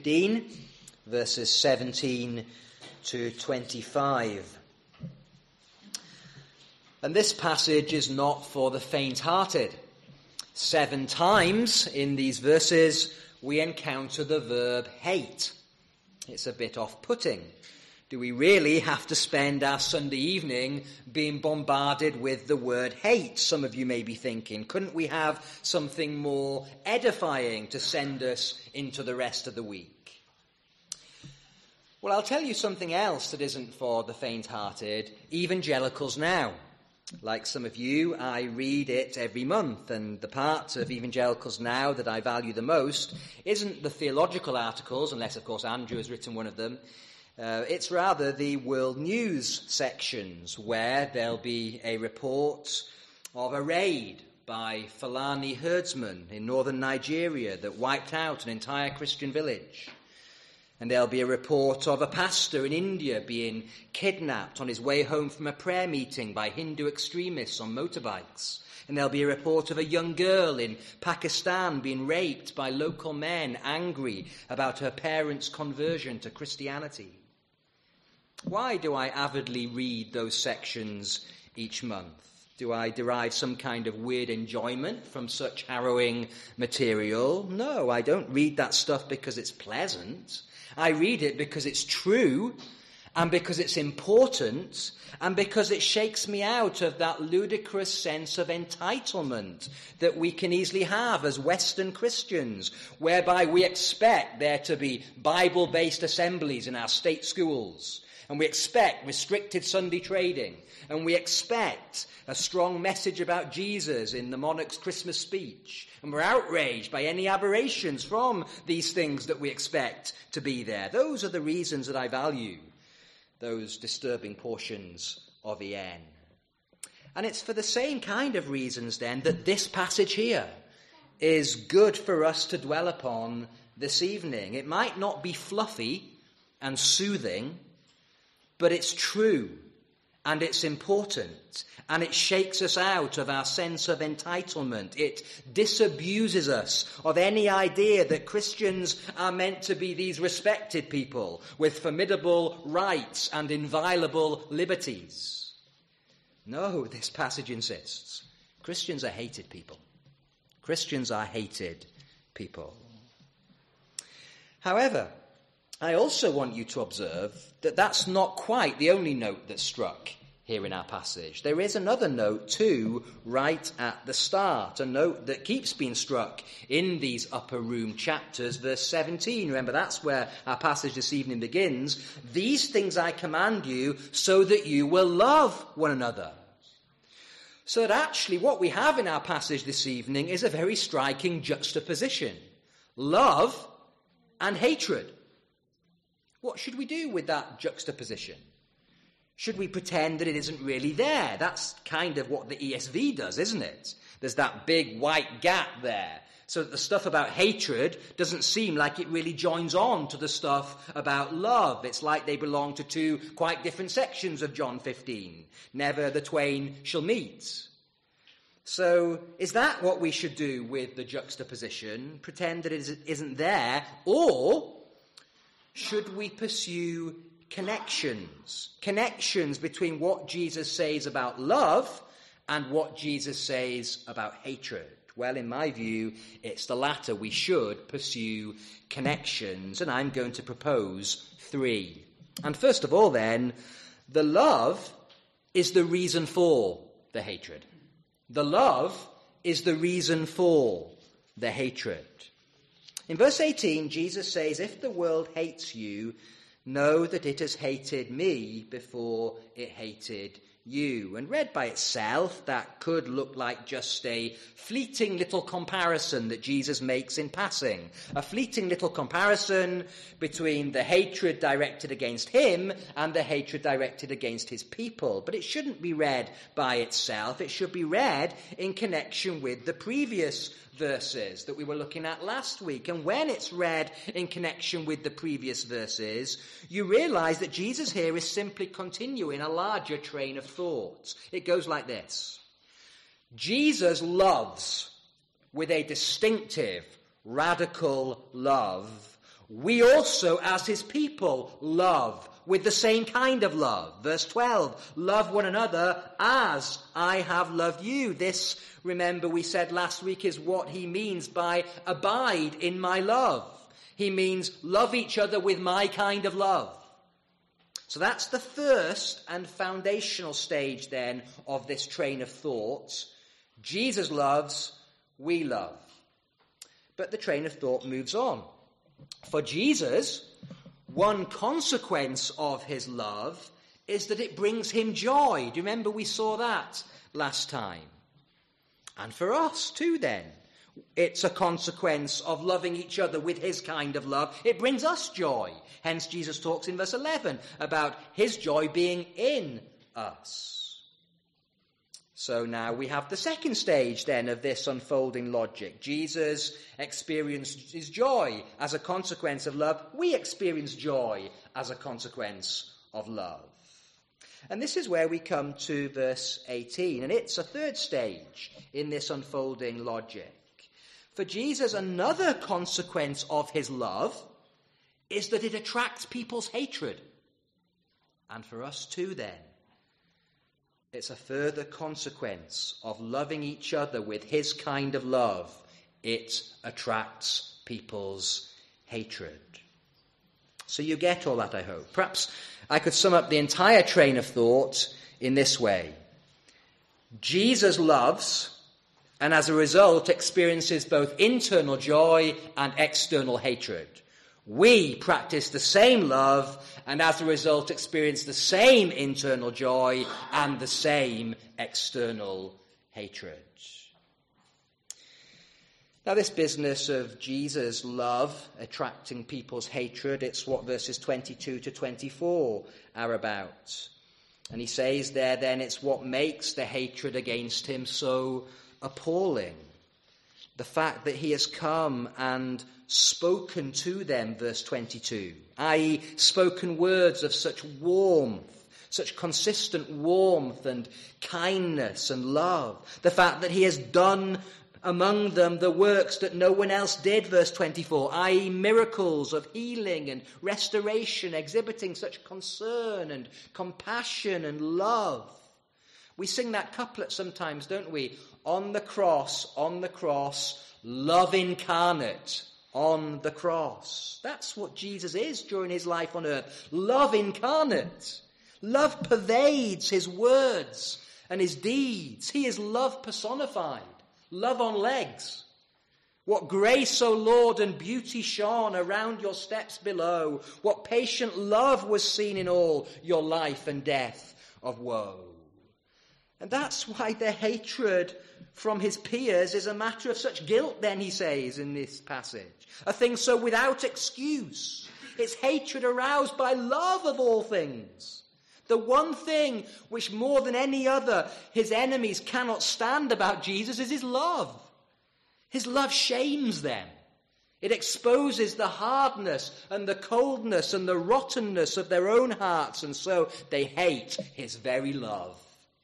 15, verses 17 to 25. And this passage is not for the faint-hearted. 7 times in these verses we encounter the verb hate. It's a bit off-putting. Do we really have to spend our Sunday evening being bombarded with the word hate? Some of you may be thinking, couldn't we have something more edifying to send us into the rest of the week? Well, I'll tell you something else that isn't for the faint-hearted. Evangelicals Now. Like some of you, I read it every month, and the part of Evangelicals Now that I value the most isn't the theological articles, unless, of course, Andrew has written one of them. It's rather the world news sections, where there'll be a report of a raid by Fulani herdsmen in northern Nigeria that wiped out an entire Christian village. And there'll be a report of a pastor in India being kidnapped on his way home from a prayer meeting by Hindu extremists on motorbikes. And there'll be a report of a young girl in Pakistan being raped by local men angry about her parents' conversion to Christianity. Why do I avidly read those sections each month? Do I derive some kind of weird enjoyment from such harrowing material? No, I don't read that stuff because it's pleasant. I read it because it's true, and because it's important, and because it shakes me out of that ludicrous sense of entitlement that we can easily have as Western Christians, whereby we expect there to be Bible-based assemblies in our state schools, and we expect restricted Sunday trading, and we expect a strong message about Jesus in the monarch's Christmas speech, and we're outraged by any aberrations from these things that we expect to be there. Those are the reasons that I value those disturbing portions of EN. And it's for the same kind of reasons, then, that this passage here is good for us to dwell upon this evening. It might not be fluffy and soothing, but it's true, and it's important, and it shakes us out of our sense of entitlement. It disabuses us of any idea that Christians are meant to be these respected people with formidable rights and inviolable liberties. No, this passage insists. Christians are hated people. Christians are hated people. However, I also want you to observe that that's not quite the only note that's struck here in our passage. There is another note too right at the start, a note that keeps being struck in these upper room chapters, verse 17. Remember, that's where our passage this evening begins. These things I command you so that you will love one another. So that actually what we have in our passage this evening is a very striking juxtaposition. Love and hatred. What should we do with that juxtaposition? Should we pretend that it isn't really there? That's kind of what the ESV does, isn't it? There's that big white gap there, so that the stuff about hatred doesn't seem like it really joins on to the stuff about love. It's like they belong to two quite different sections of John 15. Never the twain shall meet. So is that what we should do with the juxtaposition? Pretend that it isn't there? Or should we pursue connections between what Jesus says about love and what Jesus says about hatred? Well, in my view, it's the latter. We should pursue connections, and I'm going to propose 3. And first of all, then, the love is the reason for the hatred. The love is the reason for the hatred. In verse 18, Jesus says, if the world hates you, know that it has hated me before it hated you. And read by itself, that could look like just a fleeting little comparison that Jesus makes in passing. A fleeting little comparison between the hatred directed against him and the hatred directed against his people. But it shouldn't be read by itself. It should be read in connection with the previous verses that we were looking at last week. And when it's read in connection with the previous verses, you realize that Jesus here is simply continuing a larger train of thought. It goes like this. Jesus loves with a distinctive, radical love we also, as his people, love with the same kind of love. Verse 12, love one another as I have loved you. This, remember we said last week, is what he means by abide in my love. He means love each other with my kind of love. So that's the first and foundational stage then of this train of thought. Jesus loves, we love. But the train of thought moves on. For Jesus, one consequence of his love is that it brings him joy. Do you remember we saw that last time? And for us too then, it's a consequence of loving each other with his kind of love. It brings us joy. Hence Jesus talks in verse 11 about his joy being in us. So now we have the second stage then of this unfolding logic. Jesus experienced his joy as a consequence of love. We experience joy as a consequence of love. And this is where we come to verse 18. And it's a third stage in this unfolding logic. For Jesus, another consequence of his love is that it attracts people's hatred. And for us too then. It's a further consequence of loving each other with his kind of love. It attracts people's hatred. So you get all that, I hope. Perhaps I could sum up the entire train of thought in this way. Jesus loves, and as a result experiences both internal joy and external hatred. We practice the same love, and as a result experience the same internal joy and the same external hatred. Now this business of Jesus' love attracting people's hatred, it's what verses 22 to 24 are about. And he says there then it's what makes the hatred against him so appalling. The fact that he has come and spoken to them, verse 22, i.e. spoken words of such warmth, such consistent warmth and kindness and love. The fact that he has done among them the works that no one else did, verse 24, i.e. miracles of healing and restoration, exhibiting such concern and compassion and love. We sing that couplet sometimes, don't we? On the cross, love incarnate on the cross. That's what Jesus is during his life on earth. Love incarnate. Love pervades his words and his deeds. He is love personified. Love on legs. What grace, O Lord, and beauty shone around your steps below. What patient love was seen in all your life and death of woe. And that's why the hatred from his peers is a matter of such guilt, then, he says in this passage. A thing so without excuse. It's hatred aroused by love of all things. The one thing which more than any other his enemies cannot stand about Jesus is his love. His love shames them. It exposes the hardness and the coldness and the rottenness of their own hearts, and so they hate his very love.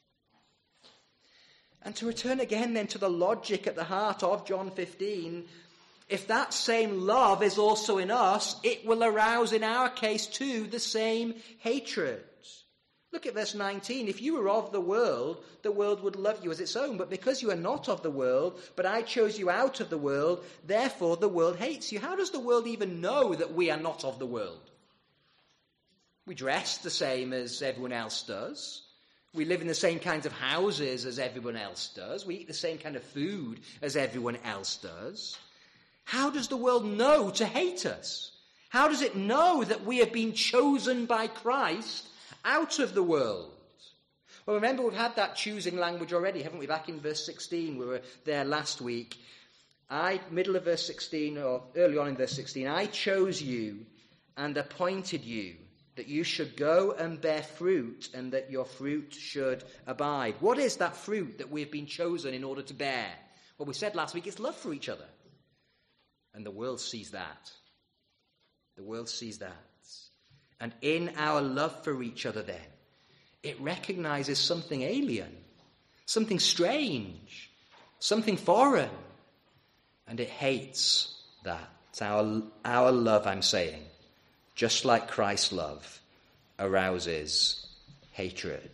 And to return again then to the logic at the heart of John 15, if that same love is also in us, it will arouse in our case too the same hatred. Look at verse 19. If you were of the world would love you as its own. But because you are not of the world, but I chose you out of the world, therefore the world hates you. How does the world even know that we are not of the world? We dress the same as everyone else does. We live in the same kinds of houses as everyone else does. We eat the same kind of food as everyone else does. How does the world know to hate us? How does it know that we have been chosen by Christ out of the world? Well, remember, we've had that choosing language already, haven't we? Back in verse 16, we were there last week. Middle of verse 16, or early on in verse 16, I chose you and appointed you, that you should go and bear fruit, and that your fruit should abide. What is that fruit that we've been chosen in order to bear? Well, we said last week it's love for each other. And the world sees that. The world sees that. And in our love for each other then, it recognizes something alien, something strange, something foreign, and it hates that. It's our love, I'm saying, just like Christ's love, arouses hatred.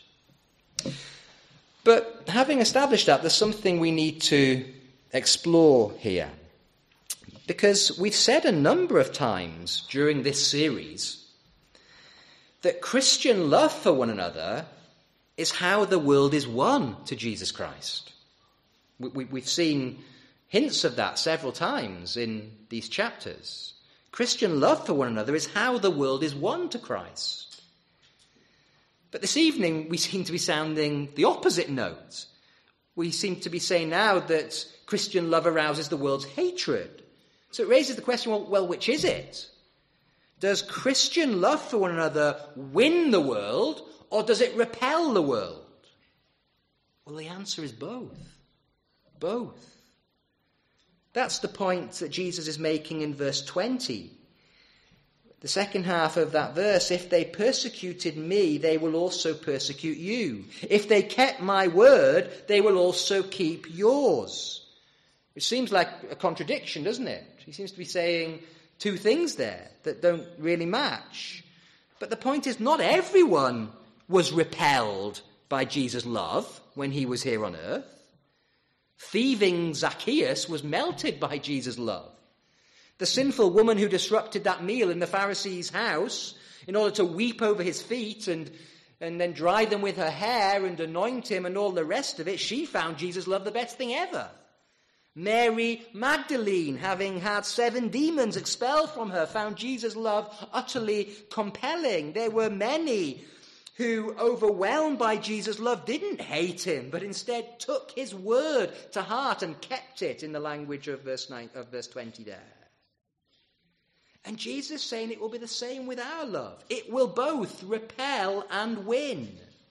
But having established that, there's something we need to explore here. Because we've said a number of times during this series that Christian love for one another is how the world is won to Jesus Christ. We've seen hints of that several times in these chapters. Christian love for one another is how the world is won to Christ. But this evening we seem to be sounding the opposite note. We seem to be saying now that Christian love arouses the world's hatred. So it raises the question, well, which is it? Does Christian love for one another win the world, or does it repel the world? Well, the answer is both. Both. That's the point that Jesus is making in verse 20. The second half of that verse, if they persecuted me, they will also persecute you. If they kept my word, they will also keep yours. It seems like a contradiction, doesn't it? He seems to be saying two things there that don't really match. But the point is, not everyone was repelled by Jesus' love when he was here on earth. Thieving Zacchaeus was melted by Jesus' love. The sinful woman who disrupted that meal in the Pharisee's house in order to weep over his feet and then dry them with her hair and anoint him and all the rest of it, she found Jesus' love the best thing ever. Mary Magdalene, having had 7 demons expelled from her, found Jesus' love utterly compelling. There were many who, overwhelmed by Jesus' love, didn't hate him, but instead took his word to heart and kept it, in the language of verse 20 there. And Jesus is saying it will be the same with our love. It will both repel and win.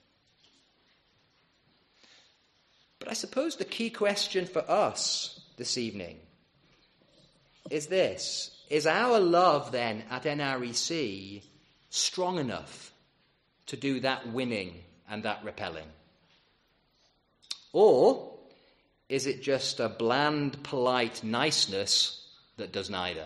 But I suppose the key question for us this evening is this. Is our love then at NREC strong enough to do that winning and that repelling? Or is it just a bland, polite niceness that does neither?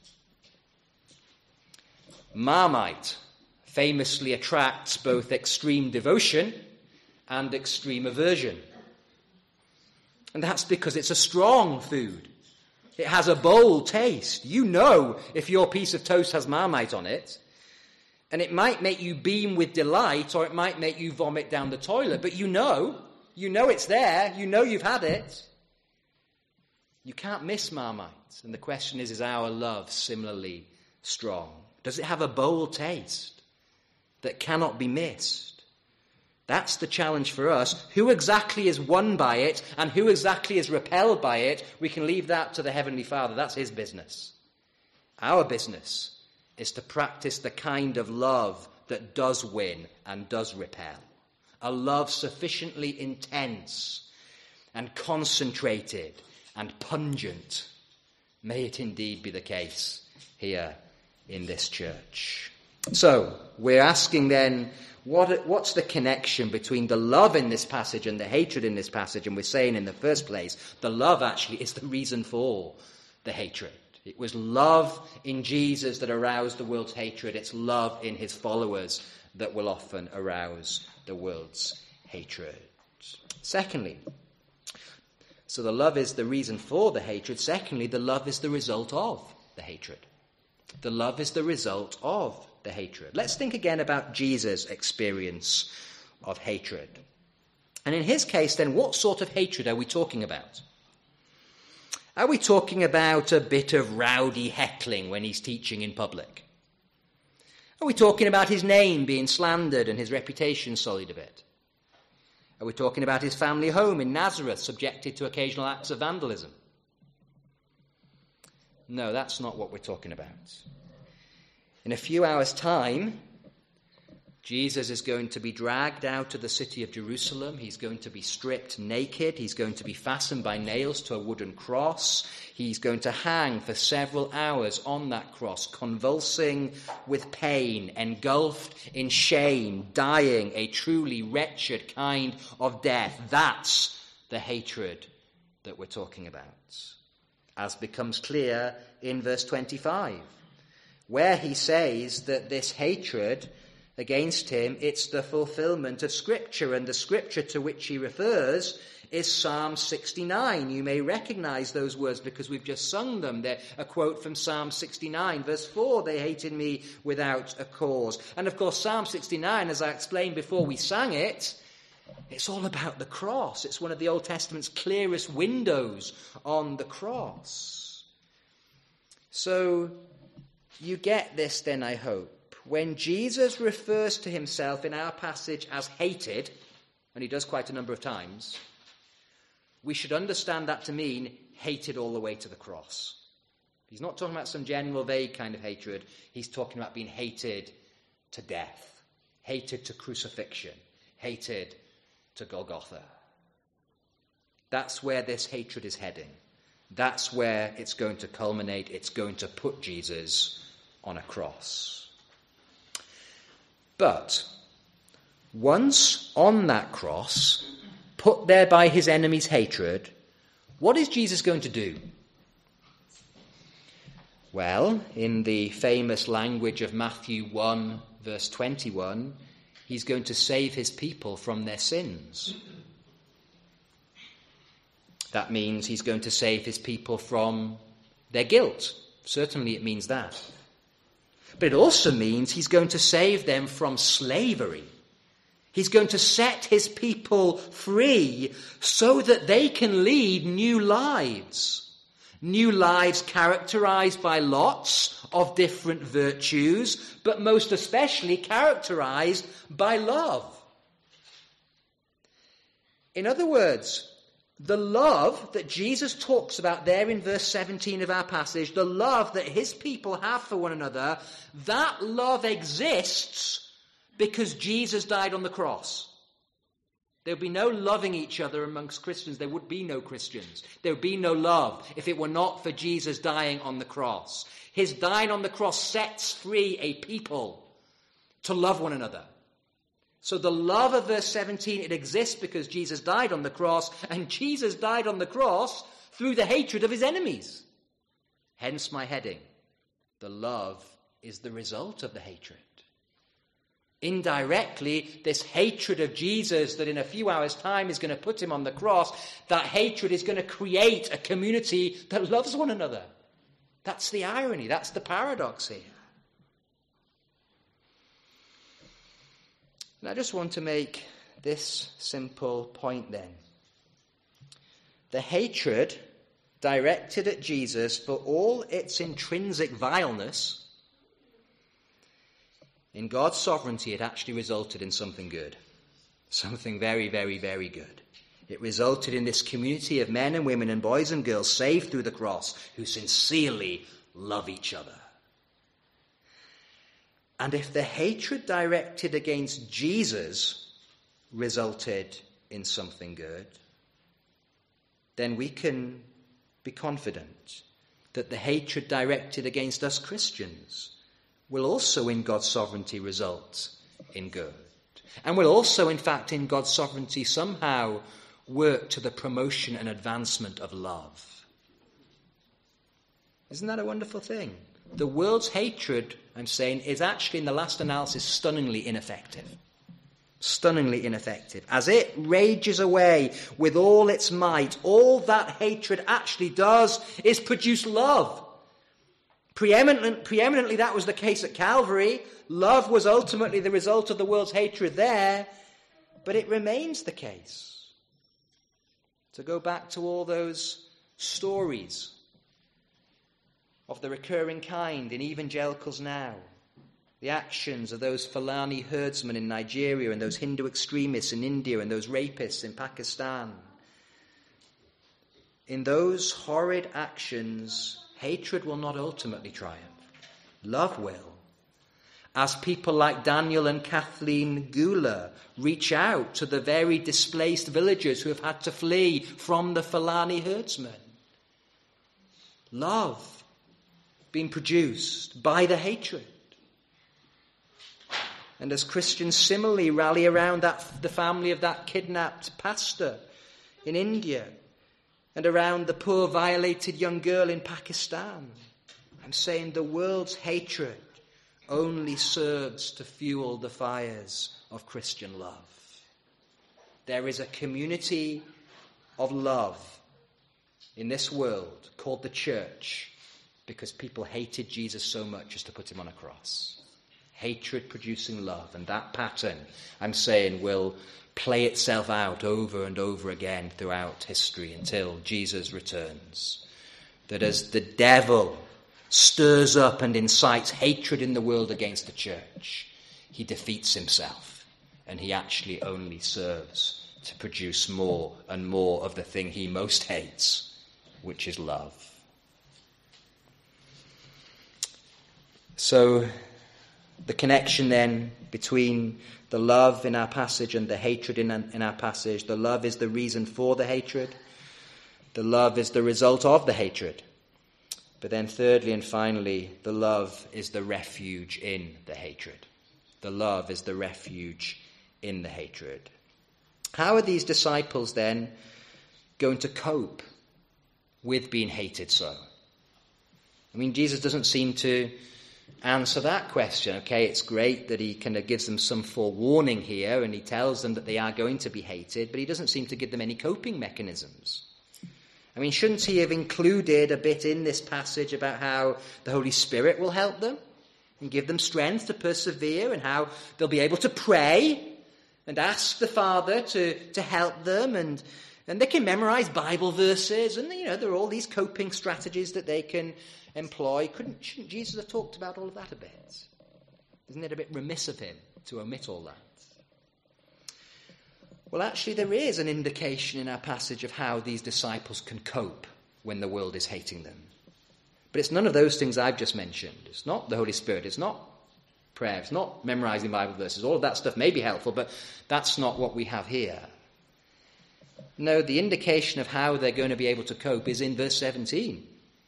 Marmite famously attracts both extreme devotion and extreme aversion. And that's because it's a strong food. It has a bold taste. You know if your piece of toast has Marmite on it. And it might make you beam with delight, or it might make you vomit down the toilet. But you know it's there. You know you've had it. You can't miss Marmite. And the question is our love similarly strong? Does it have a bold taste that cannot be missed? That's the challenge for us. Who exactly is won by it and who exactly is repelled by it, we can leave that to the Heavenly Father. That's his business. Our business is to practice the kind of love that does win and does repel. A love sufficiently intense and concentrated and pungent. May it indeed be the case here in this church. So, we're asking then, what's the connection between the love in this passage and the hatred in this passage? And we're saying in the first place, the love actually is the reason for the hatred. It was love in Jesus that aroused the world's hatred. It's love in his followers that will often arouse the world's hatred. Secondly, so the love is the reason for the hatred. Secondly, the love is the result of the hatred. The love is the result of the hatred. Let's think again about Jesus' experience of hatred. And in his case, then, what sort of hatred are we talking about? Are we talking about a bit of rowdy heckling when he's teaching in public? Are we talking about his name being slandered and his reputation sullied a bit? Are we talking about his family home in Nazareth subjected to occasional acts of vandalism? No, that's not what we're talking about. In a few hours' time, Jesus is going to be dragged out of the city of Jerusalem. He's going to be stripped naked. He's going to be fastened by nails to a wooden cross. He's going to hang for several hours on that cross, convulsing with pain, engulfed in shame, dying a truly wretched kind of death. That's the hatred that we're talking about. as becomes clear in verse 25, where he says that this hatred against him, it's the fulfillment of Scripture, and the Scripture to which he refers is Psalm 69. You may recognize those words because we've just sung them. They're a quote from Psalm 69, verse 4, they hated me without a cause. And of course, Psalm 69, as I explained before we sang it, it's all about the cross. It's one of the Old Testament's clearest windows on the cross. So you get this then, I hope. When Jesus refers to himself in our passage as hated, and he does quite a number of times, we should understand that to mean hated all the way to the cross. He's not talking about some general, vague kind of hatred. He's talking about being hated to death, hated to crucifixion, hated to Golgotha. That's where this hatred is heading. That's where it's going to culminate. It's going to put Jesus on a cross. But once on that cross, put there by his enemy's hatred, what is Jesus going to do? Well, in the famous language of Matthew 1, verse 21, he's going to save his people from their sins. That means he's going to save his people from their guilt. Certainly it means that. But it also means he's going to save them from slavery. He's going to set his people free so that they can lead new lives. New lives characterized by lots of different virtues, but most especially characterized by love. In other words, the love that Jesus talks about there in verse 17 of our passage, the love that his people have for one another, that love exists because Jesus died on the cross. There would be no loving each other amongst Christians. There would be no Christians. There would be no love if it were not for Jesus dying on the cross. His dying on the cross sets free a people to love one another. So the love of verse 17, it exists because Jesus died on the cross, and Jesus died on the cross through the hatred of his enemies. Hence my heading. The love is the result of the hatred. Indirectly, this hatred of Jesus that in a few hours' time is going to put him on the cross, that hatred is going to create a community that loves one another. That's the irony. That's the paradox here. And I just want to make this simple point then. The hatred directed at Jesus, for all its intrinsic vileness, in God's sovereignty, it actually resulted in something good. Something very, very, very good. It resulted in this community of men and women and boys and girls saved through the cross who sincerely love each other. And if the hatred directed against Jesus resulted in something good, then we can be confident that the hatred directed against us Christians will also in God's sovereignty result in good. And will also, in fact, in God's sovereignty somehow work to the promotion and advancement of love. Isn't that a wonderful thing? The world's hatred, I'm saying, is actually in the last analysis stunningly ineffective. Stunningly ineffective. As it rages away with all its might, all that hatred actually does is produce love. Preeminently that was the case at Calvary. Love was ultimately the result of the world's hatred there, but it remains the case. To go back to all those stories of the recurring kind in evangelicals now, the actions of those Fulani herdsmen in Nigeria and those Hindu extremists in India and those rapists in Pakistan. In those horrid actions, hatred will not ultimately triumph. Love will. As people like Daniel and Kathleen Gula reach out to the very displaced villagers who have had to flee from the Fulani herdsmen. Love being produced by the hatred. And as Christians similarly rally around the family of that kidnapped pastor in India, and around the poor violated young girl in Pakistan. I'm saying the world's hatred only serves to fuel the fires of Christian love. There is a community of love in this world called the church because people hated Jesus so much as to put him on a cross. Hatred producing love, and that pattern, I'm saying, will play itself out over and over again throughout history until Jesus returns. That as the devil stirs up and incites hatred in the world against the church, he defeats himself, and he actually only serves to produce more and more of the thing he most hates, which is love. So the connection then between the love in our passage and the hatred in our passage, the love is the reason for the hatred. The love is the result of the hatred. But then thirdly and finally, the love is the refuge in the hatred. The love is the refuge in the hatred. How are these disciples then going to cope with being hated so? I mean, Jesus doesn't seem to answer that question. Okay, it's great that he kind of gives them some forewarning here and he tells them that they are going to be hated, but he doesn't seem to give them any coping mechanisms. I mean, shouldn't he have included a bit in this passage about how the Holy Spirit will help them and give them strength to persevere, and how they'll be able to pray and ask the Father to help them, and they can memorize Bible verses, and there are all these coping strategies that they can employ. Shouldn't Jesus have talked about all of that a bit? Isn't it a bit remiss of him to omit all that? Well, actually, there is an indication in our passage of how these disciples can cope when the world is hating them. But it's none of those things I've just mentioned. It's not the Holy Spirit. It's not prayer. It's not memorizing Bible verses. All of that stuff may be helpful, but that's not what we have here. No, the indication of how they're going to be able to cope is in verse 17.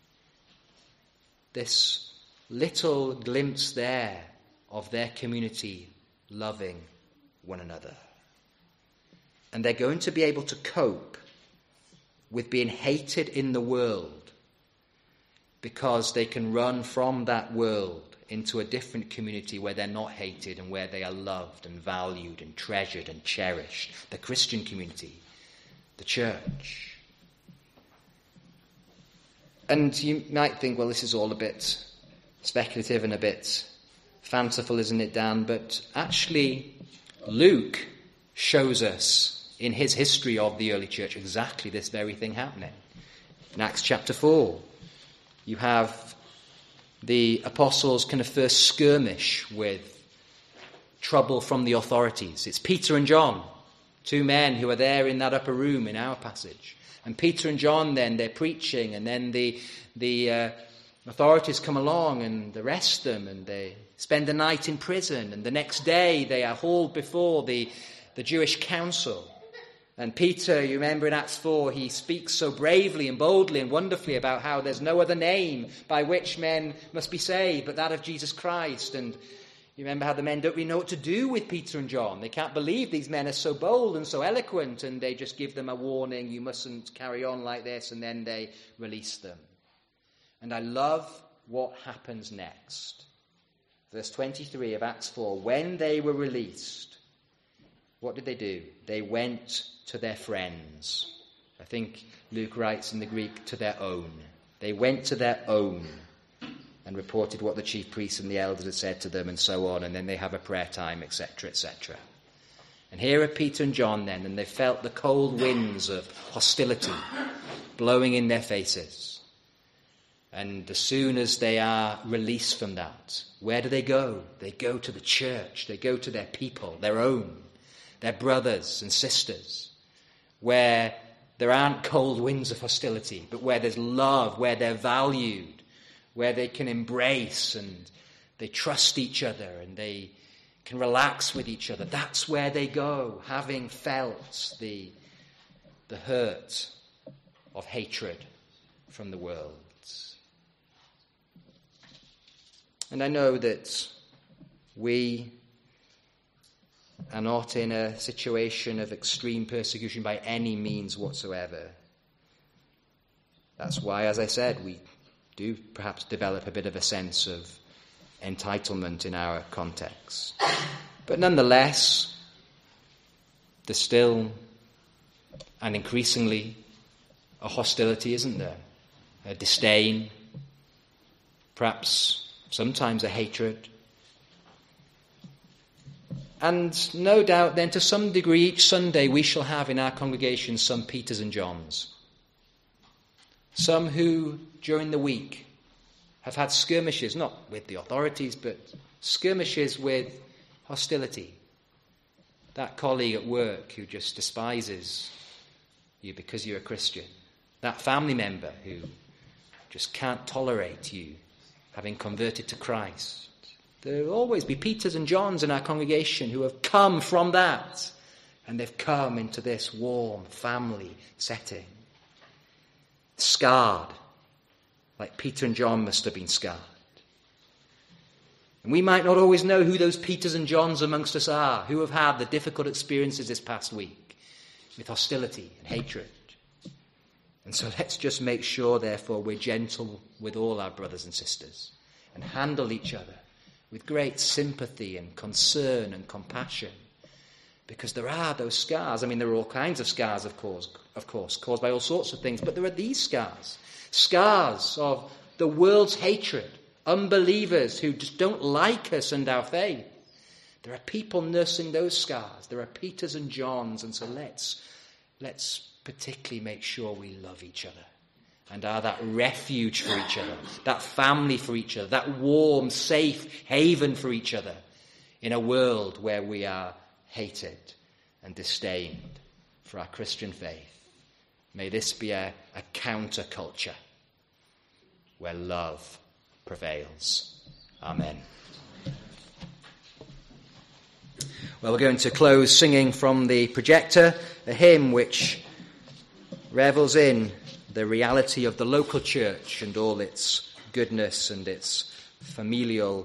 This little glimpse there of their community loving one another. And they're going to be able to cope with being hated in the world because they can run from that world into a different community where they're not hated and where they are loved and valued and treasured and cherished. The Christian community, the church. And you might think, well, this is all a bit speculative and a bit fanciful, isn't it, Dan? But actually, Luke shows us in his history of the early church exactly this very thing happening. In Acts chapter 4, you have the apostles kind of first skirmish with trouble from the authorities. It's Peter and John, two men who are there in that upper room in our passage. And Peter and John then, they're preaching, and then the authorities come along and arrest them, and they spend the night in prison, and the next day they are hauled before the Jewish council. And Peter, you remember in Acts 4, he speaks so bravely and boldly and wonderfully about how there's no other name by which men must be saved but that of Jesus Christ. And you remember how the men don't really know what to do with Peter and John. They can't believe these men are so bold and so eloquent, and they just give them a warning, you mustn't carry on like this, and then they release them. And I love what happens next. Verse 23 of Acts 4, when they were released, what did they do? They went to their friends. I think Luke writes in the Greek, to their own. They went to their own and reported what the chief priests and the elders had said to them, and so on, and then they have a prayer time, etc., etc. And here are Peter and John then, and they felt the cold winds of hostility blowing in their faces. And as soon as they are released from that, where do they go? They go to the church. They go to their people, their own, their brothers and sisters, where there aren't cold winds of hostility, but where there's love, where they're valued, where they can embrace and they trust each other and they can relax with each other. That's where they go, having felt the hurt of hatred from the world. And I know that we are not in a situation of extreme persecution by any means whatsoever. That's why, as I said, we do perhaps develop a bit of a sense of entitlement in our context. But nonetheless, there's still, and increasingly, a hostility, isn't there? A disdain, perhaps sometimes a hatred. And no doubt then, to some degree, each Sunday we shall have in our congregation some Peters and Johns. Some who, during the week, have had skirmishes, not with the authorities, but skirmishes with hostility. That colleague at work who just despises you because you're a Christian. That family member who just can't tolerate you having converted to Christ. There will always be Peters and Johns in our congregation who have come from that, and they've come into this warm family setting. Scarred, like Peter and John must have been scarred. And we might not always know who those Peters and Johns amongst us are, who have had the difficult experiences this past week with hostility and hatred. And so let's just make sure, therefore, we're gentle with all our brothers and sisters and handle each other with great sympathy and concern and compassion. Because there are those scars. I mean, there are all kinds of scars, of course, caused by all sorts of things. But there are these scars. Scars of the world's hatred. Unbelievers who just don't like us and our faith. There are people nursing those scars. There are Peters and Johns. And so let's particularly make sure we love each other and are that refuge for each other, that family for each other, that warm, safe haven for each other in a world where we are hated and disdained for our Christian faith. May this be a counterculture where love prevails. Amen. Well, we're going to close singing from the projector, a hymn which revels in the reality of the local church and all its goodness and its familial